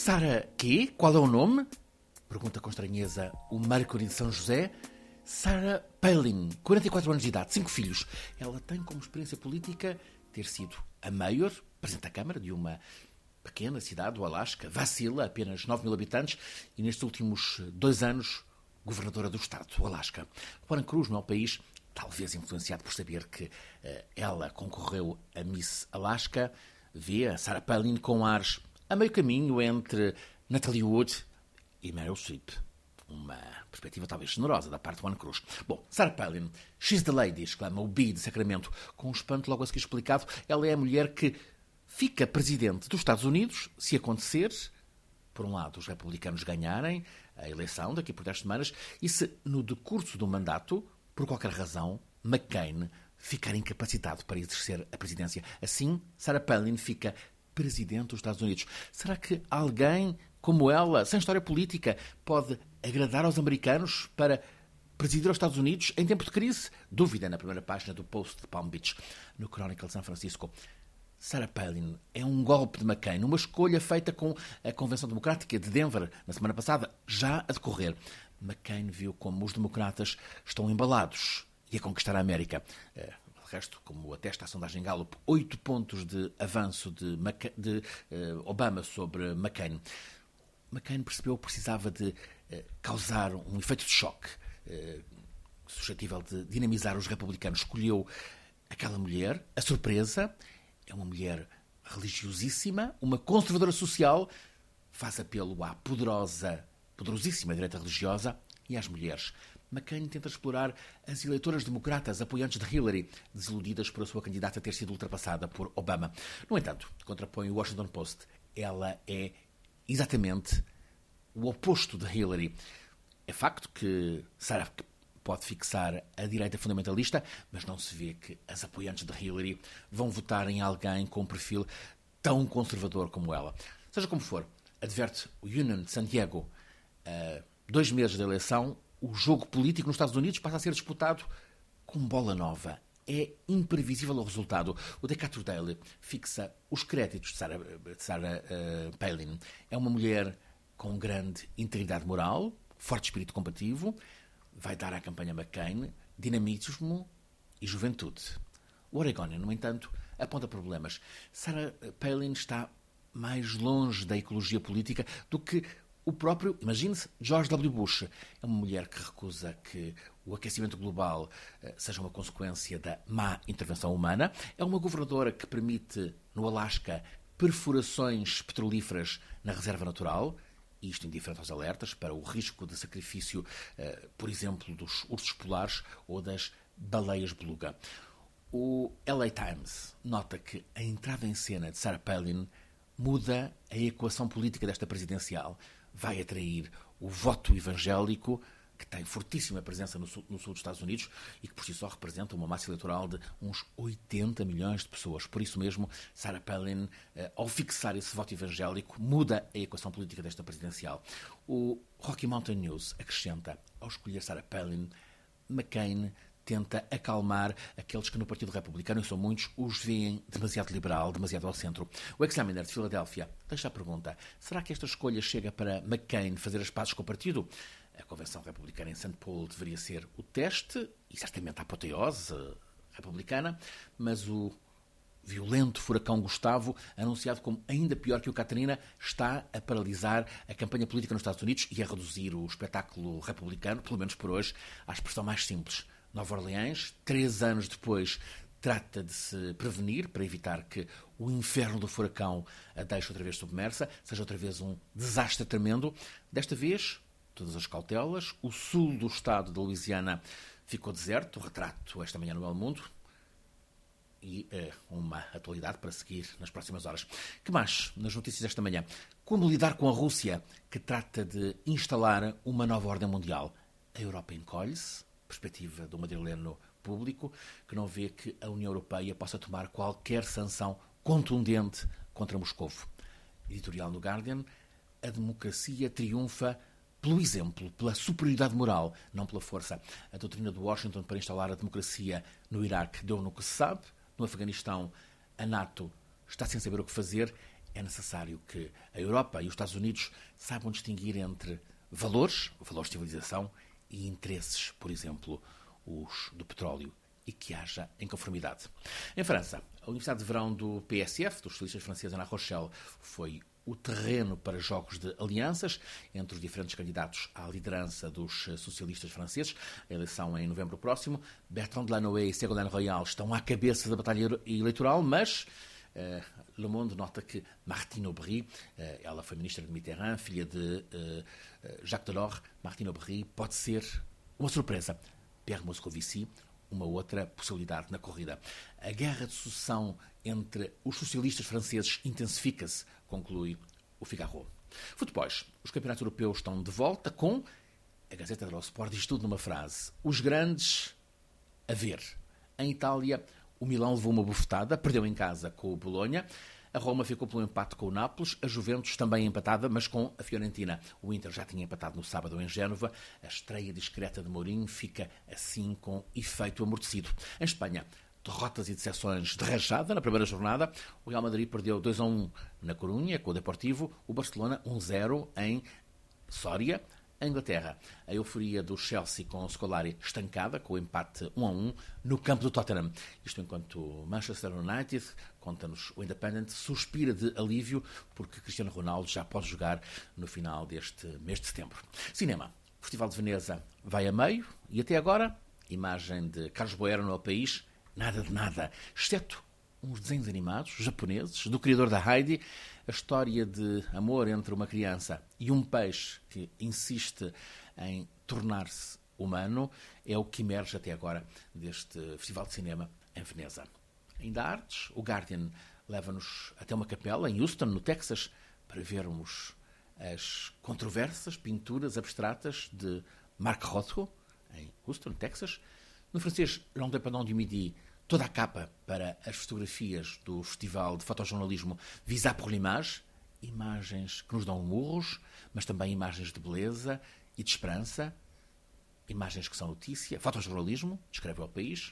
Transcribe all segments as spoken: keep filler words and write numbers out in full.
Sarah quê? Qual é o nome? Pergunta com estranheza o Mercury de São José. Sarah Palin, quarenta e quatro anos de idade, cinco filhos. Ela tem como experiência política ter sido a mayor, presidente da Câmara de uma pequena cidade, o Alasca, Wasilla, apenas nove mil habitantes, e nestes últimos dois anos, governadora do estado, o Alasca. Warren Cruz não é um país, talvez influenciado por saber que uh, ela concorreu a Miss Alaska, vê a Sarah Palin com ares a meio caminho entre Natalie Wood e Meryl Streep. Uma perspectiva talvez generosa da parte de Warren Cruz. Bom, Sarah Palin, she's the lady, exclama o B de Sacramento, com um espanto logo a seguir explicado. Ela é a mulher que fica presidente dos Estados Unidos se acontecer, por um lado, os republicanos ganharem a eleição daqui por dez semanas e se, no decurso do mandato, por qualquer razão, McCain ficar incapacitado para exercer a presidência. Assim, Sarah Palin fica presidente dos Estados Unidos. Será que alguém como ela, sem história política, pode agradar aos americanos para presidir os Estados Unidos em tempo de crise? Dúvida na primeira página do Post de Palm Beach, no Chronicle de São Francisco. Sarah Palin é um golpe de McCain, uma escolha feita com a Convenção Democrática de Denver na semana passada, já a decorrer. McCain viu como os democratas estão embalados e a conquistar a América. De resto, como atesta a sondagem Gallup, oito pontos de avanço de, Maca- de uh, Obama sobre McCain. McCain percebeu que precisava de uh, causar um efeito de choque, uh, suscetível de dinamizar os republicanos. Escolheu aquela mulher, a surpresa. É uma mulher religiosíssima, uma conservadora social, faz apelo à poderosa, poderosíssima direita religiosa e às mulheres. McCain tenta explorar as eleitoras democratas apoiantes de Hillary, desiludidas por a sua candidata ter sido ultrapassada por Obama. No entanto, contrapõe o Washington Post, ela é exatamente o oposto de Hillary. É facto que Sarah pode fixar a direita fundamentalista, mas não se vê que as apoiantes de Hillary vão votar em alguém com um perfil tão conservador como ela. Seja como for, adverte o Union de San Diego, a dois meses da eleição, o jogo político nos Estados Unidos passa a ser disputado com bola nova. É imprevisível o resultado. O Decatur Daily fixa os créditos de Sarah, de Sarah uh, Palin. É uma mulher com grande integridade moral, forte espírito combativo, vai dar à campanha McCain dinamismo e juventude. O Oregonian, no entanto, aponta problemas. Sarah Palin está mais longe da ecologia política do que o próprio, imagine-se, George W. Bush. É uma mulher que recusa que o aquecimento global uh, seja uma consequência da má intervenção humana. É uma governadora que permite, no Alasca, perfurações petrolíferas na reserva natural, isto indiferente aos alertas para o risco de sacrifício, uh, por exemplo, dos ursos polares ou das baleias beluga. O L A Times nota que a entrada em cena de Sarah Palin muda a equação política desta presidencial. Vai atrair o voto evangélico, que tem fortíssima presença no sul, no sul dos Estados Unidos e que por si só representa uma massa eleitoral de uns oitenta milhões de pessoas. Por isso mesmo, Sarah Palin, eh, ao fixar esse voto evangélico, muda a equação política desta presidencial. O Rocky Mountain News acrescenta, ao escolher Sarah Palin, McCain tenta acalmar aqueles que no Partido Republicano, e são muitos, os veem demasiado liberal, demasiado ao centro. O Examiner de Filadélfia deixa a pergunta: será que esta escolha chega para McCain fazer as pazes com o partido? A Convenção Republicana em Saint Paul deveria ser o teste, e certamente a apoteose republicana, mas o violento furacão Gustavo, anunciado como ainda pior que o Katrina, está a paralisar a campanha política nos Estados Unidos e a reduzir o espetáculo republicano, pelo menos por hoje, à expressão mais simples. Nova Orleans, três anos depois, trata de se prevenir para evitar que o inferno do furacão a deixe outra vez submersa, seja outra vez um desastre tremendo. Desta vez, todas as cautelas. O sul do estado de Louisiana ficou deserto, retrato esta manhã no El Mundo, e é, uma atualidade para seguir nas próximas horas. Que mais nas notícias desta manhã? Como lidar com a Rússia, que trata de instalar uma nova ordem mundial? A Europa encolhe-se, perspectiva do madrileno público, que não vê que a União Europeia possa tomar qualquer sanção contundente contra Moscovo. Editorial no Guardian: a democracia triunfa pelo exemplo, pela superioridade moral, não pela força. A doutrina de Washington para instalar a democracia no Iraque deu no que se sabe. No Afeganistão, a NATO está sem saber o que fazer. é necessário que a Europa e os Estados Unidos saibam distinguir entre valores, valores de civilização, e interesses, por exemplo, os do petróleo, e que haja inconformidade. Em França, a Universidade de Verão do P S F, dos socialistas franceses, na Rochelle, foi o terreno para jogos de alianças entre os diferentes candidatos à liderança dos socialistas franceses. A eleição é em novembro próximo. Bertrand Delanoë e Ségolène Royal estão à cabeça da batalha eleitoral, mas Uh, Le Monde nota que Martine Aubry, uh, ela foi ministra de Mitterrand, filha de uh, Jacques Delors, Martine Aubry pode ser uma surpresa. Pierre Moscovici, uma outra possibilidade na corrida. A guerra de sucessão entre os socialistas franceses intensifica-se, conclui o Figaro. Futebols. Os campeonatos europeus estão de volta com, a Gazeta dello Sport diz tudo numa frase, os grandes a ver. Em Itália, o Milão levou uma bufetada, perdeu em casa com o Bolonha. A Roma ficou pelo empate com o Nápoles. A Juventus também empatada, mas com a Fiorentina. O Inter já tinha empatado no sábado em Génova. A estreia discreta de Mourinho fica assim com efeito amortecido. Em Espanha, derrotas e decepções de rajada na primeira jornada. O Real Madrid perdeu dois a um na Corunha com o Deportivo. O Barcelona um a zero em Sória. A Inglaterra, a euforia do Chelsea com o Scolari estancada, com o empate um a um no campo do Tottenham. Isto enquanto o Manchester United, conta-nos o Independent, suspira de alívio porque Cristiano Ronaldo já pode jogar no final deste mês de setembro. Cinema. O Festival de Veneza vai a meio e até agora, imagem de Carlos Boero no El País, nada de nada, exceto uns desenhos animados japoneses do criador da Heidi, a história de amor entre uma criança e um peixe que insiste em tornar-se humano é o que emerge até agora deste Festival de Cinema em Veneza. Ainda há artes, o Guardian leva-nos até uma capela em Houston, no Texas, para vermos as controversas pinturas abstratas de Marc Rothko, em Houston, Texas. No francês L'Indépendant du Midi, toda a capa para as fotografias do Festival de Fotojornalismo Visa pour l'Image, imagens que nos dão murros, mas também imagens de beleza e de esperança, imagens que são notícia, fotojornalismo, descreve o país.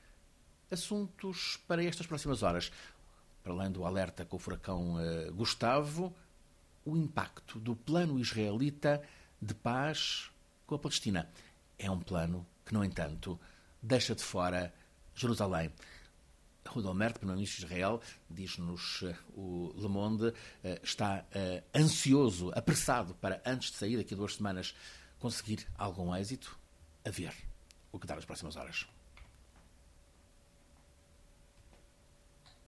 Assuntos para estas próximas horas. Para além do alerta com o furacão uh, Gustavo, o impacto do plano israelita de paz com a Palestina. É um plano que, no entanto, deixa de fora Jerusalém. Ehud Olmert, primeiro-ministro de Israel, diz-nos uh, o Le Monde, uh, está uh, ansioso, apressado para, antes de sair, daqui a duas semanas, conseguir algum êxito. A ver o que dá nas próximas horas.